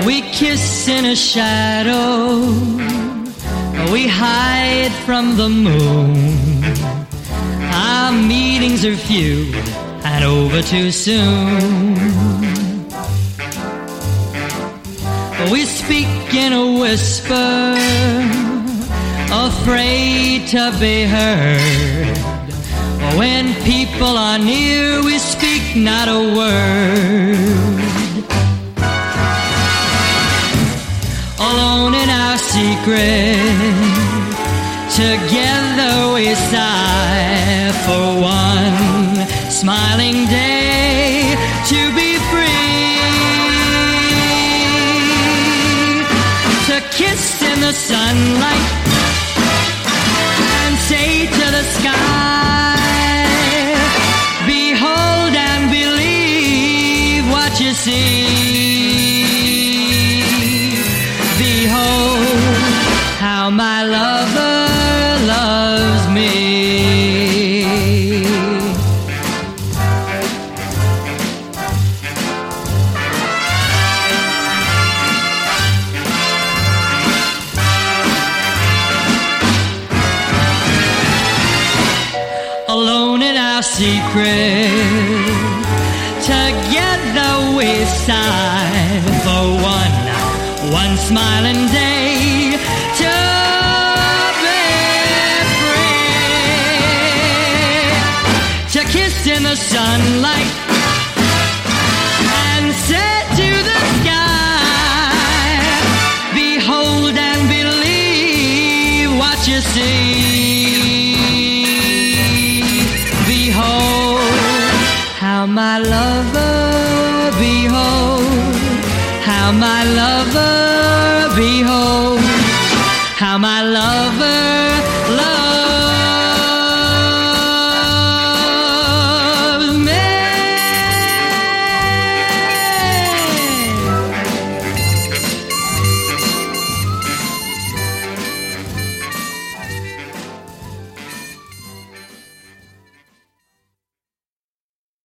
We kiss in a shadow, we hide from the moon. Our meetings are few and over too soon. We speak in a whisper, afraid to be heard. When people are near, we speak not a word. Alone in our secret, together we sigh for one smiling day to be free, to kiss in the sunlight and say to the sky, behold and believe what you see. Behold how my lover loves me. Alone in our secret, together we sigh for one smiling day to be free, to kiss in the sunlight and say to the sky, behold and believe what you see. Behold how my lover, behold how my lover, behold how my lover